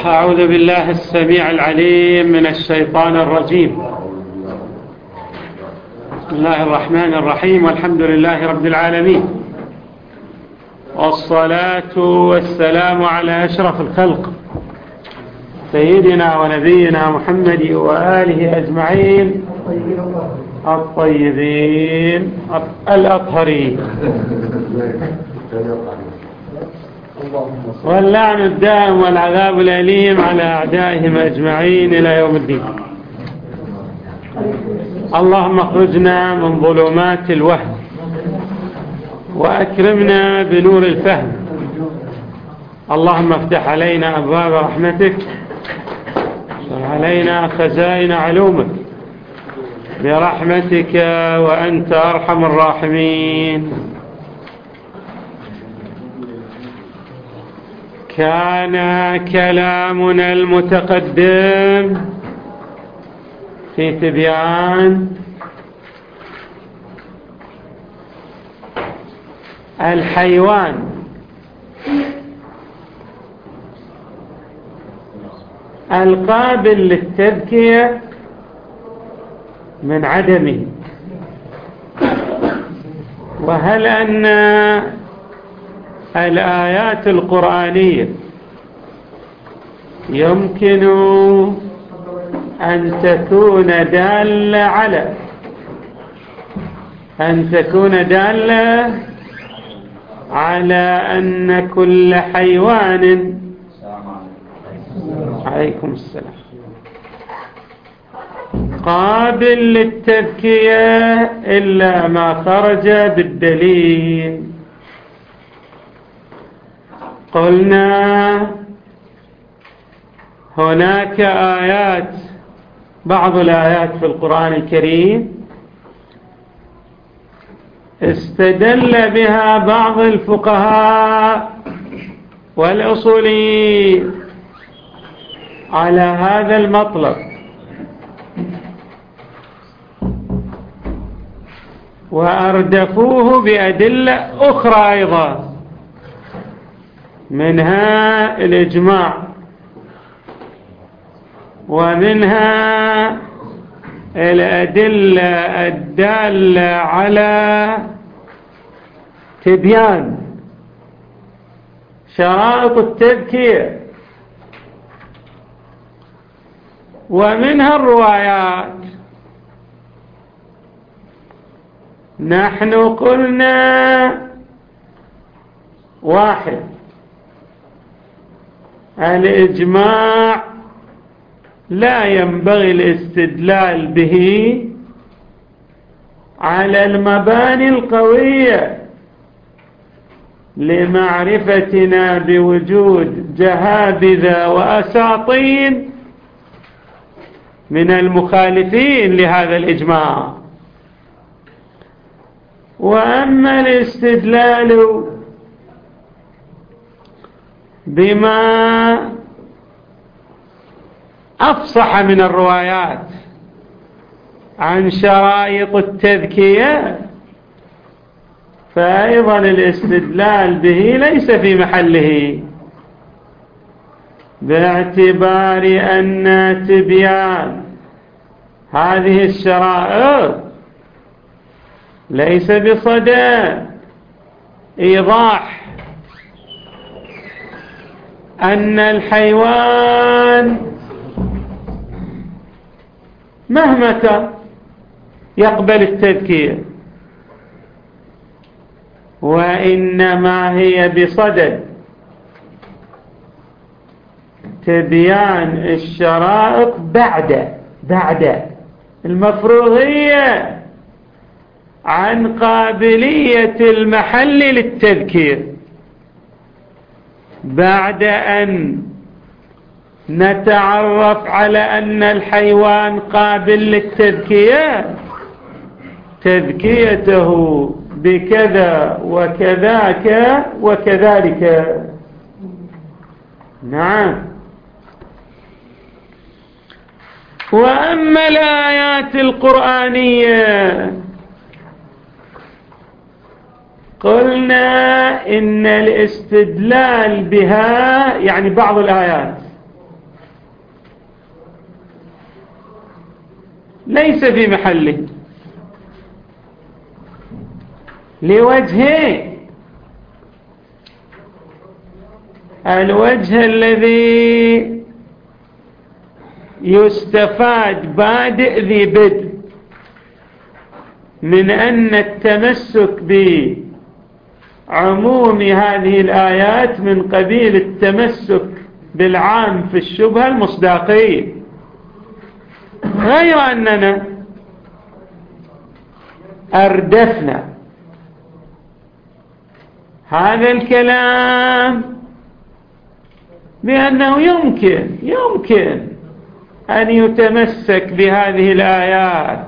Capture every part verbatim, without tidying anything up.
أعوذ بالله السميع العليم من الشيطان الرجيم. بسم الله الرحمن الرحيم، والحمد لله رب العالمين، والصلاة والسلام على أشرف الخلق سيدنا ونبينا محمد وآله أجمعين الطيبين الأطهرين، واللعن الدائم والعذاب الأليم على أعدائهم أجمعين إلى يوم الدين. اللهم اخرجنا من ظلمات الوهم وأكرمنا بنور الفهم. اللهم افتح علينا أبواب رحمتك، وافتح علينا خزائن علومك برحمتك وأنت أرحم الراحمين. كان كلامنا المتقدم في تبيان الحيوان القابل للتذكية من عدمه، وهل أن الآيات القرآنية يمكن أن تكون دالة على أن تكون دالة على أن كل حيوان عليكم السلام قابل للتذكية إلا ما خرج بالدليل. قلنا هناك آيات، بعض الآيات في القرآن الكريم استدل بها بعض الفقهاء والأصوليين على هذا المطلب، وأردفوه بأدلة أخرى أيضا، منها الإجماع، ومنها الأدلة الدالة على تبيان شرائط التذكية، ومنها الروايات. نحن قلنا واحد، الإجماع لا ينبغي الاستدلال به على المباني القوية لمعرفتنا بوجود جهابذة وأساطين من المخالفين لهذا الإجماع. وأما الاستدلال بما أفصح من الروايات عن شرائط التذكية، فأيضا الاستدلال به ليس في محله، باعتبار أن تبيان هذه الشرائط ليس بصدد إيضاح أن الحيوان مهما كان يقبل التذكير، وإنما هي بصدد تبيان الشرائط بعد بعد المفروغية عن قابلية المحل للتذكير، بعد أن نتعرف على أن الحيوان قابل للتذكية، تذكيته بكذا وكذاك وكذلك. نعم. وأما الآيات القرآنية قلنا إن الاستدلال بها يعني بعض الآيات ليس في محله لوجهين. الوجه الذي يستفاد بادئ ذي بدء من أن التمسك بعموم هذه الآيات من قبيل التمسك بالعام في الشبهة المصداقية، غير أننا أردفنا هذا الكلام بأنه يمكن يمكن أن يتمسك بهذه الآيات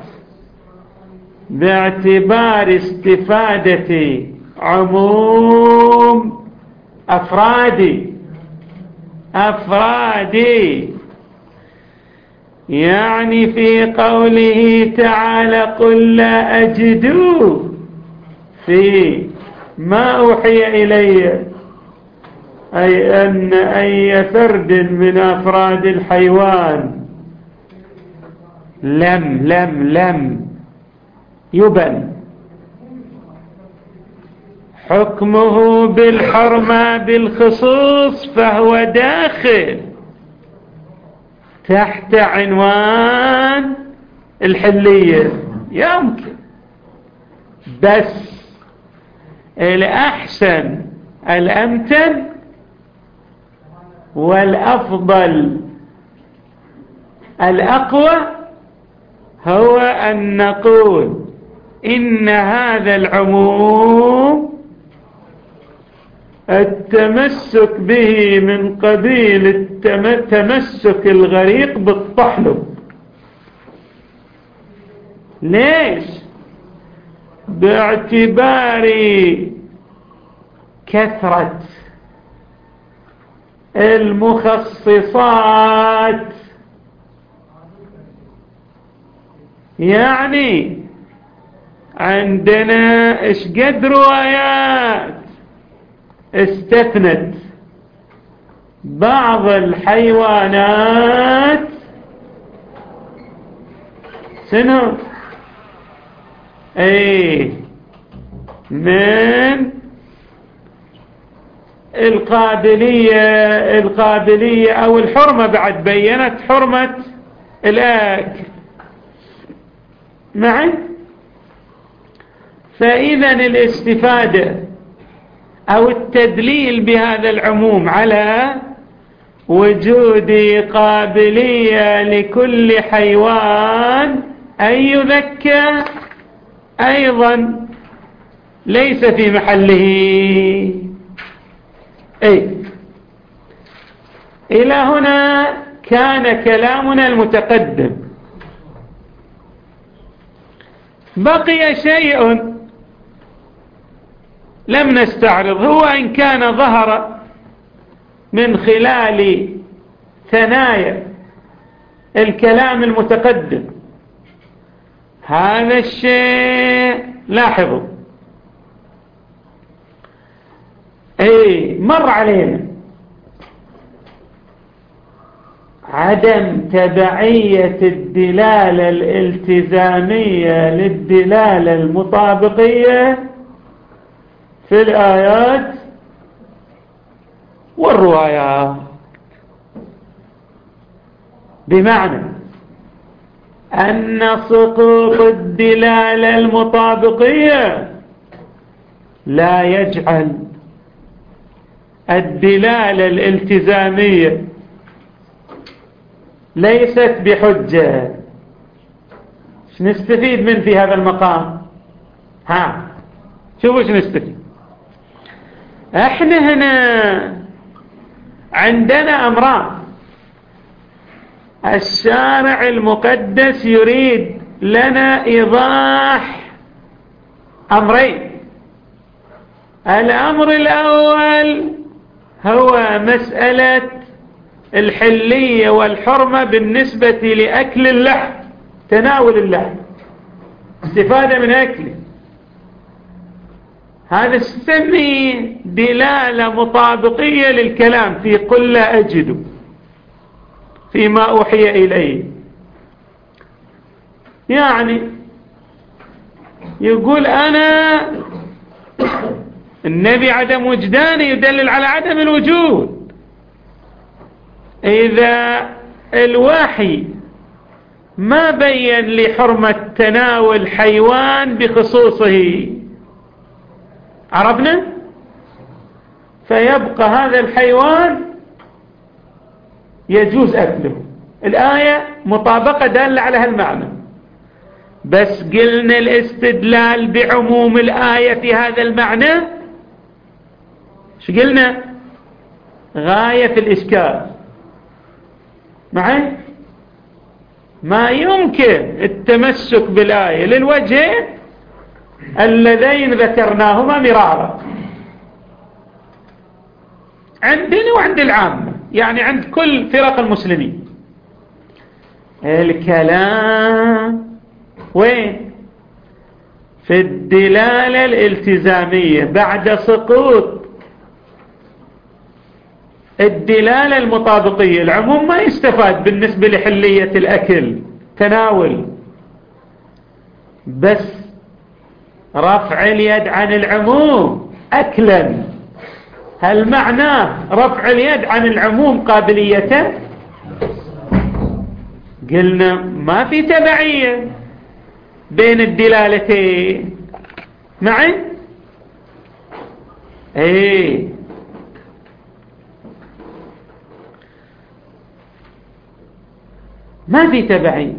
باعتبار استفادة عموم أفرادي أفرادي يعني في قوله تعالى قل لا أجد في ما أوحي إلي، أي أن أي فرد من أفراد الحيوان لم لم لم يبن حكمه بالحرمة بالخصوص فهو داخل تحت عنوان الحلية. يمكن، بس الأحسن الأمتن والأفضل الأقوى هو أن نقول إن هذا العموم التمسك به من قبيل التمسك الغريق بالطحلب. ليش؟ باعتبار كثرة المخصصات، يعني عندنا ايش قد روايات استثنت بعض الحيوانات سنو ايه من القابلية القابلية او الحرمة، بعد بينت حرمة الاكل معي. فإذا الاستفادة أو التدليل بهذا العموم على وجود قابلية لكل حيوان أن يذكى أيضا ليس في محله. أي إلى هنا كان كلامنا المتقدم. بقي شيء لم نستعرض، هو إن كان ظهر من خلال ثنايا الكلام المتقدم. هذا الشيء لاحظوا اي مر علينا عدم تبعية الدلالة الالتزامية للدلالة المطابقية في الآيات والروايات، بمعنى أن سقوط الدلالة المطابقية لا يجعل الدلالة الالتزامية ليست بحجة. نستفيد من في هذا المقام؟ ها شوفوا ايش نستفيد. احنا هنا عندنا امران. الشارع المقدس يريد لنا ايضاح امرين. الامر الاول هو مسألة الحلية والحرمة بالنسبة لأكل اللحم، تناول اللحم، استفادة من أكله. هذا سمي دلالة مطابقية للكلام في قل لا أجد فيما أوحي إليه. يعني يقول أنا النبي عدم وجدانه يدلل على عدم الوجود. إذا الوحي ما بين لي حرمة تناول حيوان بخصوصه، عرفنا؟ فيبقى هذا الحيوان يجوز أكله. الآية مطابقة دالة على هالمعنى، بس قلنا الاستدلال بعموم الآية في هذا المعنى شو قلنا؟ غاية في الإشكال. معي؟ ما يمكن التمسك بالآية للوجهين اللذين ذكرناهما مرارا عندنا وعند العامة، يعني عند كل فرق المسلمين. الكلام وين؟ في الدلالة الالتزامية بعد سقوط الدلالة المطابقية. العموم ما يستفاد بالنسبة لحلية الأكل تناول، بس رفع اليد عن العموم أكلا، هل معناه رفع اليد عن العموم قابلية؟ قلنا ما في تبعية بين الدلالتين. معي؟ ايه ما في تبعية.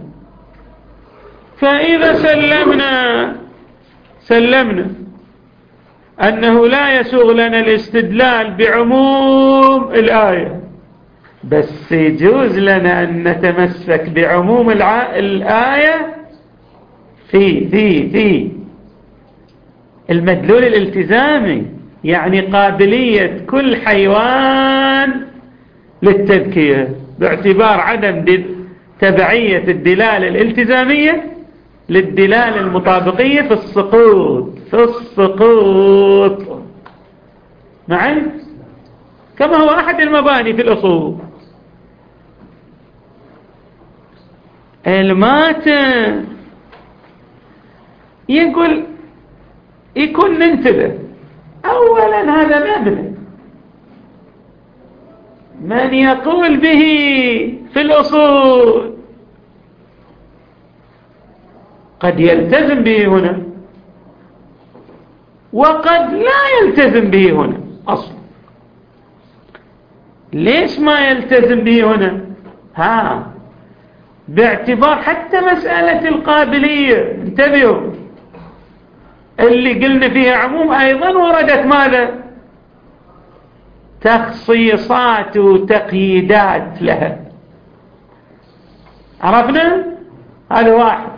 فإذا سلمنا سلمنا أنه لا يسوغ لنا الاستدلال بعموم الآية، بس يجوز لنا أن نتمسك بعموم الآية في في في المدلول الالتزامي، يعني قابلية كل حيوان للتذكية باعتبار عدم تبعية الدلالة الالتزامية للدلالة المطابقية في السقوط في السقوط معي؟ كما هو أحد المباني في الأصول. الماتن يقول يكون ننتبه أولا هذا مبنى من يقول به في الأصول قد يلتزم به هنا وقد لا يلتزم به هنا أصلا. ليش ما يلتزم به هنا؟ ها باعتبار حتى مسألة القابلية، انتبهوا، اللي قلنا فيها عموم أيضا وردت ماذا؟ تخصيصات وتقييدات لها. عرفنا؟ هذا واحد.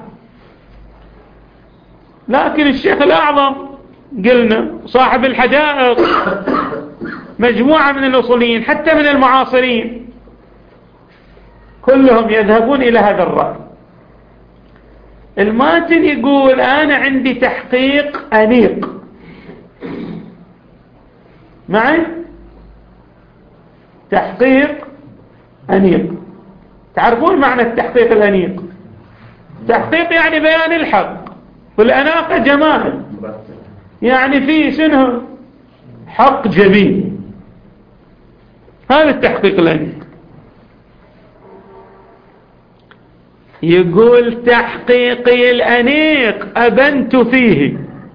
لكن الشيخ الأعظم قلنا صاحب الحدائق، مجموعة من الأصوليين حتى من المعاصرين كلهم يذهبون إلى هذا الرأي. الماتن يقول أنا عندي تحقيق أنيق. معي؟ تحقيق أنيق. تعرفون معنى التحقيق الأنيق؟ تحقيق يعني بيان الحق، والأناقة جمال، يعني فيه شنو؟ حق جميل. هذا التحقيق الأنيق. يقول تحقيقي الأنيق أبنت فيه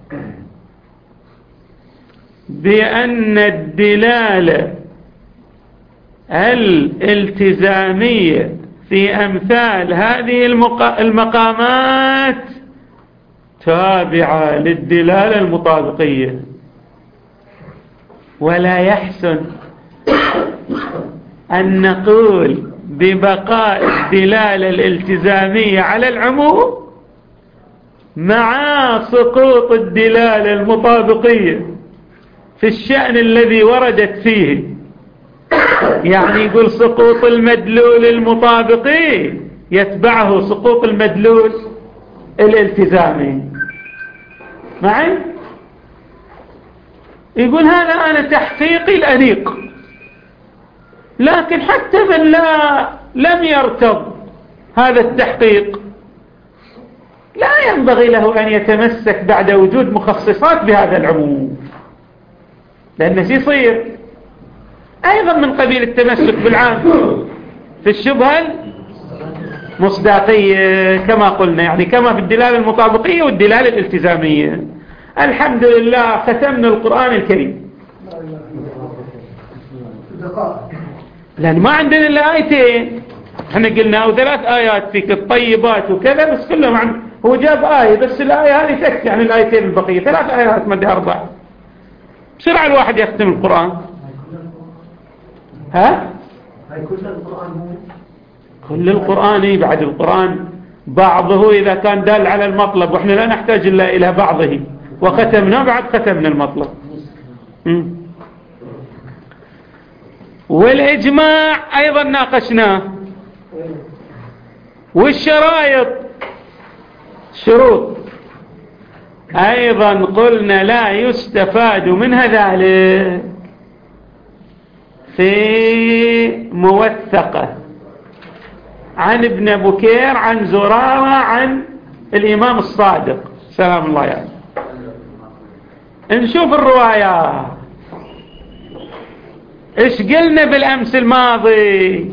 بأن الدلالة الالتزامية في أمثال هذه المقامات تابعة للدلالة المطابقية، ولا يحسن أن نقول ببقاء الدلالة الالتزامية على العموم مع سقوط الدلالة المطابقية في الشأن الذي وردت فيه. يعني يقول سقوط المدلول المطابقي يتبعه سقوط المدلول الالتزامي. معي؟ يقول هذا أنا تحقيقي الأنيق. لكن حتى من لا لم يرتض هذا التحقيق لا ينبغي له أن يتمسك بعد وجود مخصصات بهذا العموم، لأنه يصير أيضا من قبيل التمسك بالعام في الشبهة المصداقية كما قلنا، يعني كما في الدلالة المطابقية والدلالة الالتزامية. الحمد لله ختمنا القرآن الكريم، لأن ما عندنا إلا آيتين، احنا قلنا أو ثلاث آيات فيك الطيبات وكذا، بس كلهم عن هو جاب آية بس، الآية هذه تكفي عن الآيتين البقية، ثلاث آيات مدى أربع. بسرعة الواحد يختم القرآن. ها؟ كل القرآن كل القرآن بعد القرآن بعضه إذا كان دال على المطلب، وإحنا لا نحتاج إلا إلى بعضه، وختمنا بعد ختمنا المطلب. م. والإجماع أيضا ناقشناه، والشرائط شروط أيضا قلنا لا يستفاد منها ذلك في موثقة عن ابن بكير عن زرارة عن الإمام الصادق سلام الله عليه. يعني نشوف الروايات. إيش قلنا بالأمس الماضي؟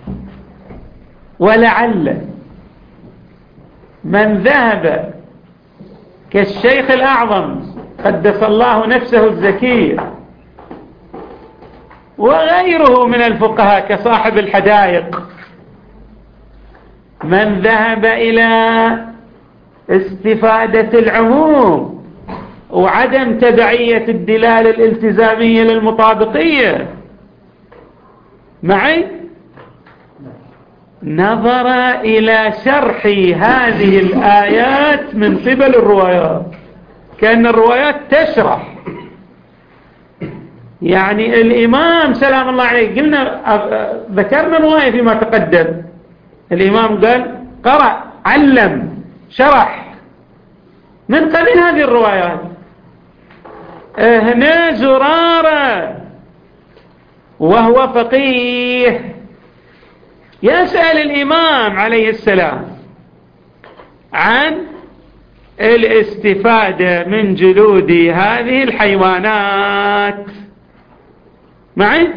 ولعل من ذهب كالشيخ الأعظم قدس الله نفسه الزكية وغيره من الفقهاء كصاحب الحدائق، من ذهب إلى استفادة العموم وعدم تبعية الدلالة الالتزامية للمطابقية معي، نظر إلى شرح هذه الآيات من قبل الروايات، كأن الروايات تشرح. يعني الإمام سلام الله عليه قلنا ذكرنا رواية فيما تقدم، الإمام قال قرأ علم شرح من قبل هذه الروايات. هنا زرارة وهو فقيه يسأل الإمام عليه السلام عن الاستفادة من جلود هذه الحيوانات معي،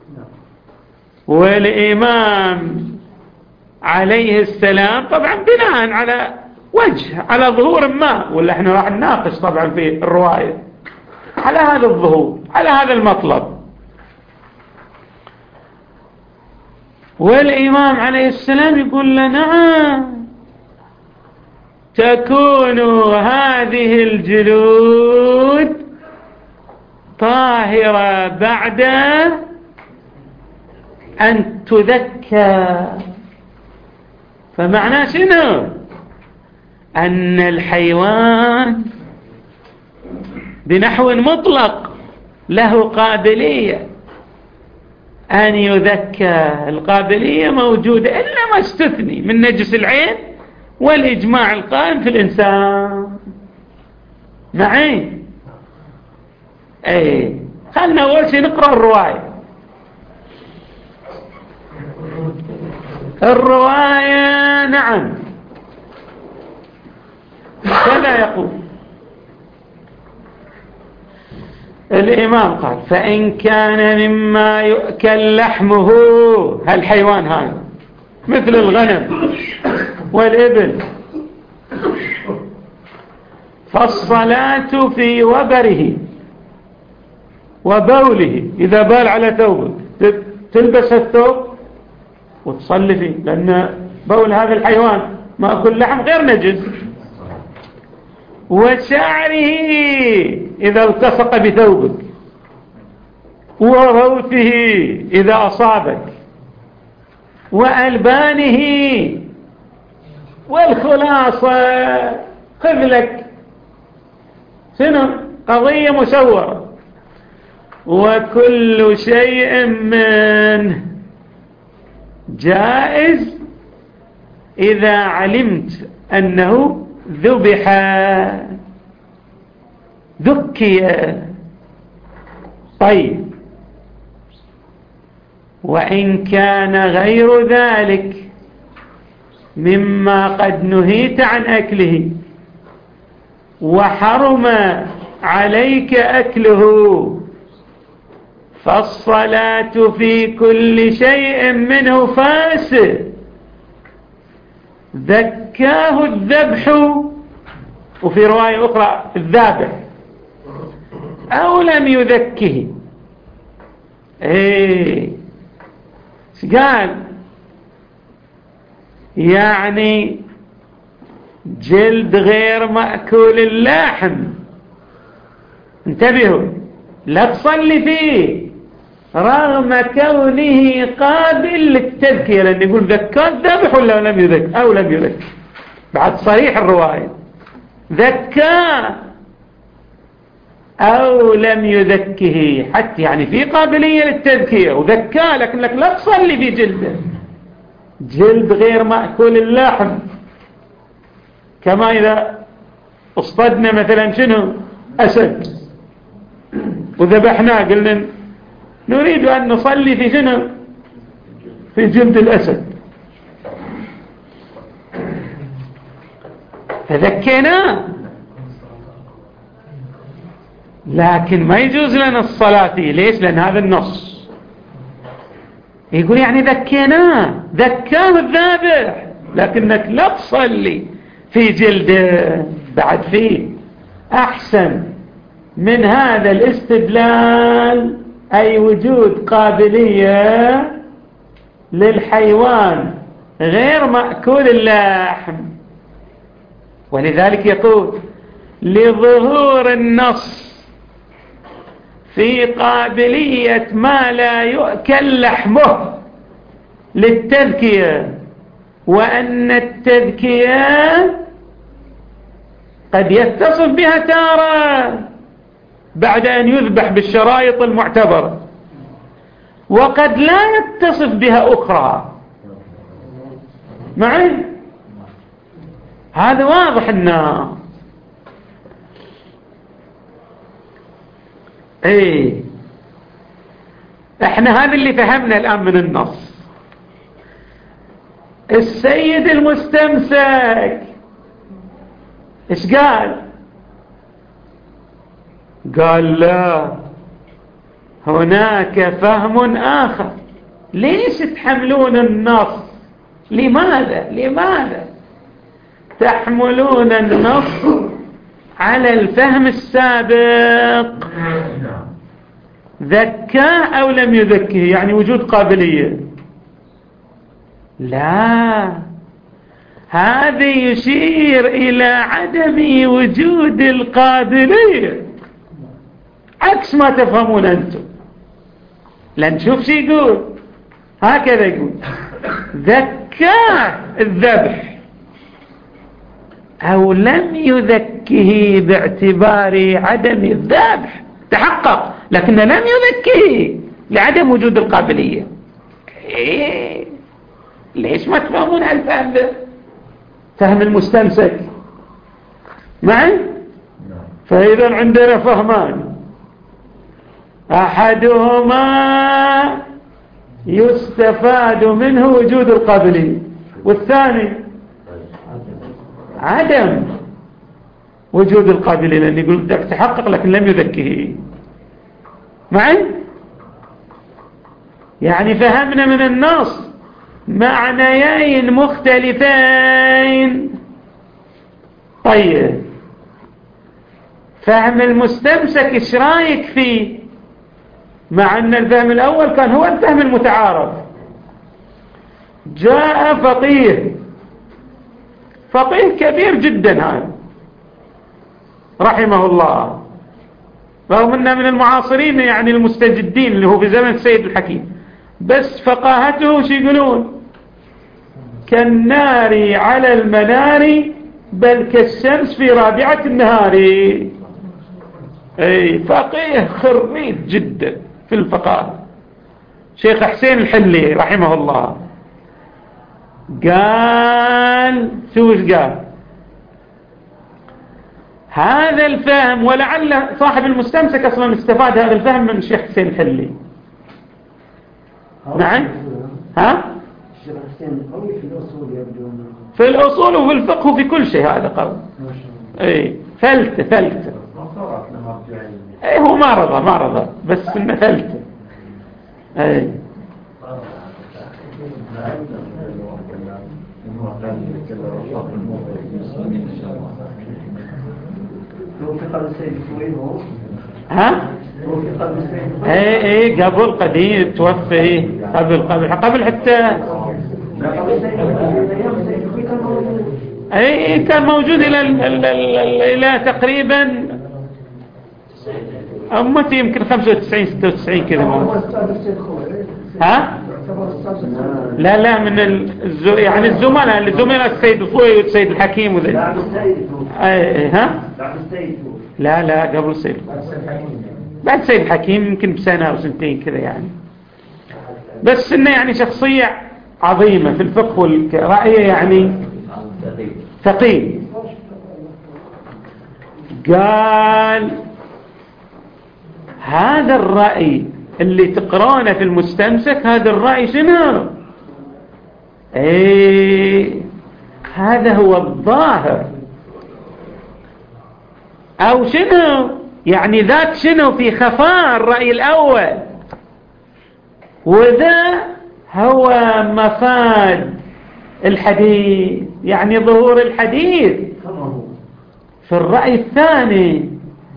والإمام عليه السلام طبعا بناء على وجه على ظهور ما، ولا احنا راح نناقش طبعا في الرواية على هذا الظهور على هذا المطلب. والإمام عليه السلام يقول لنا نعم تكون هذه الجلود طاهرة بعد أن تذكى. فمعنى شنو؟ أن الحيوان بنحو مطلق له قابلية أن يذكى، القابلية موجودة إلا ما استثني من نجس العين والإجماع القائم في الإنسان معي. أي خلنا أول شيء نقرأ الرواية. الرواية نعم كذا يقول الإمام قال فإن كان مما يؤكل لحمه، هالحيوان هذا مثل الغنم والإبل، فالصلاة في وبره وبوله، إذا بال على ثوبه تلبس الثوب وتصلي فيه، لأن بول هذا الحيوان مأكل لحم غير نجس. وشعره إذا التصق بثوبك، وروثه إذا أصابك، وألبانه. والخلاصة خذ لك شنو قضية مسورة، وكل شيء من جائز إذا علمت أنه ذبح ذكي. طيب وإن كان غير ذلك مما قد نهيت عن أكله، وحرم عليك أكله، فالصلاة في كل شيء منه فاسد. ذكاه الذبح، وفي رواية أخرى الذابح، أو لم يذكه. ايه قال يعني جلد غير مأكول اللحم، انتبهوا لا تصلي فيه رغم كونه قابل للتذكية، لأن يقول ذكاه الذبح ولا لم يذك أو لم يذك، بعد صريح الرواية ذكاه أو لم يذكه، حتى يعني في قابلية للتذكية وذكاه، لكن لك لا تصلي في جلده، جلد غير مأكول اللحم. كما إذا اصطدنا مثلا شنو أسد وذبحناه، قلنا نريد أن نصلي في شنو في جلد الأسد، فذكيناه، لكن ما يجوز لنا الصلاة فيه. ليش؟ لأن هذا النص يقول يعني ذكيناه، ذكاه الذابح، لكنك لا تصلي في جلده. بعد فيه أحسن من هذا الاستدلال، أي وجود قابلية للحيوان غير مأكول اللحم. ولذلك يقول لظهور النص في قابلية ما لا يؤكل لحمه للتذكية، وأن التذكية قد يتصف بها تارة بعد أن يذبح بالشرائط المعتبرة، وقد لا يتصف بها أخرى. معي؟ هذا واضح لنا. ايه احنا هذا اللي فهمنا الآن من النص. السيد المستمسك ايش قال؟ قال لا، هناك فهم آخر. ليش تحملون النص؟ لماذا لماذا تحملون النص على الفهم السابق؟ ذكاه أو لم يذكه يعني وجود قابلية. لا، هذا يشير إلى عدم وجود القابلية، عكس ما تفهمون أنتم. لنشوف شي يقول، هكذا يقول ذكاه الذبح أو لم يذكه باعتبار عدم الذبح، تحقق لكن لم يذكه لعدم وجود القابلية. إيه؟ ليش ما تفهمون هالفهم ده؟ فهم المستمسك معي؟ فإذا عندنا فهمان، أحدهما يستفاد منه وجود القابلية، والثاني عدم وجود القابلية، لأن يقول لك تحقق لكن لم يذكه. معي؟ يعني فهمنا من النص معنيين مختلفين. طيب فهم المستمسك ايش رايك فيه؟ مع ان الفهم الاول كان هو الفهم المتعارف. جاء فقيه فقيه كبير جدا هذا رحمه الله، رغم انه من المعاصرين يعني المستجدين اللي هو في زمن السيد الحكيم، بس فقاهته شو يقولون؟ كالنار على المنار بل كالشمس في رابعة النهار. اي فقيه خريج جدا في الفقاهة، شيخ حسين الحلي رحمه الله. قال شو ايش قال؟ هذا الفهم، ولعل صاحب المستمسك اصلا استفاد هذا الفهم من الشيخ حسين الحلي. نعم ها الشيخ حسين قوي في الأصول يبدو، في الأصول وفي الفقه وفي كل شيء، هذا قوي. اي فلتة فلتة. اي هو ما رضى ما رضى بس انه فلتة. اي ها اي اي قبل قديم توفي قبل قبل قبل حتى اي كان موجود الى الى تقريبا امتي يمكن خمسة وتسعين ستة وتسعين كذا. ها لا لا من الزو يعني الزملاء اللي زملاء السيد الصوي والسيد الحكيم وذي. اي ها لا لا قبل السيد بعد السيد الحكيم يمكن بسنة او سنتين كذا يعني. بس انه يعني شخصية عظيمة في الفقه والرأي يعني ثقيل. قال هذا الرأي اللي تقرأنا في المستمسك هذا الرأي شنو؟ ايه هذا هو الظاهر او شنو يعني ذات شنو في خفاء الرأي الاول، وذا هو مفاد الحديث يعني ظهور الحديث في الرأي الثاني.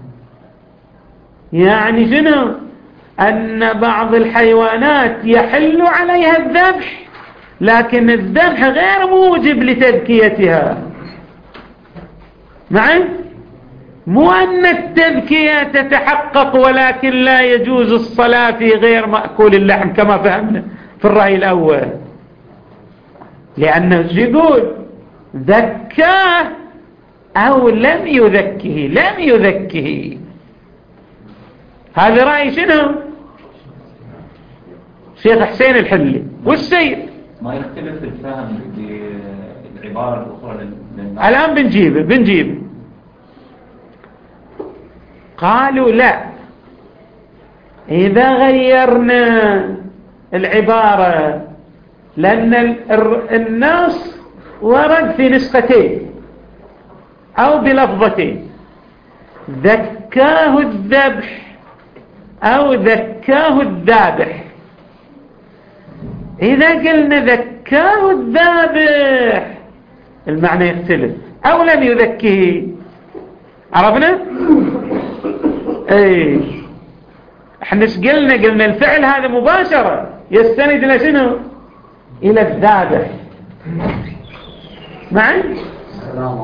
يعني شنو؟ أن بعض الحيوانات يحل عليها الذبح لكن الذبح غير موجب لتذكيتها. معي؟ مو أن التذكية تتحقق ولكن لا يجوز الصلاة في غير مأكول اللحم كما فهمنا في الرأي الأول، لأنه يقول ذكاه أو لم يذكه لم يذكه. هذا رأي شنو؟ شيخ حسين الحلي والسيد. ما يختلف الفهم بالعبارة الأخرى للناس. الآن بنجيبه بنجيبه قالوا لا، إذا غيرنا العبارة لأن النص ورد في نسختين أو بلفظتين ذكاه الذبح أو ذكاه الذابح. إذا قلنا ذكاه الذابح المعنى يختلف أو لم يذكه. عرفنا؟ ايه احنا ايش قلنا؟ قلنا الفعل هذا مباشرة يستند الى شنو؟ الى الذابح. معي؟ السلام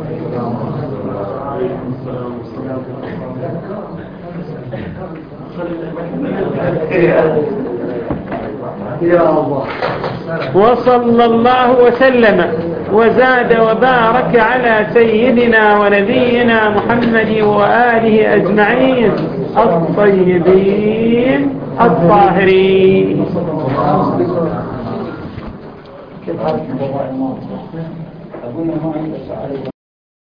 عليكم. وصلى الله وسلم وزاد وبارك على سيدنا ونبينا محمد وآله أجمعين الطيبين الطاهرين.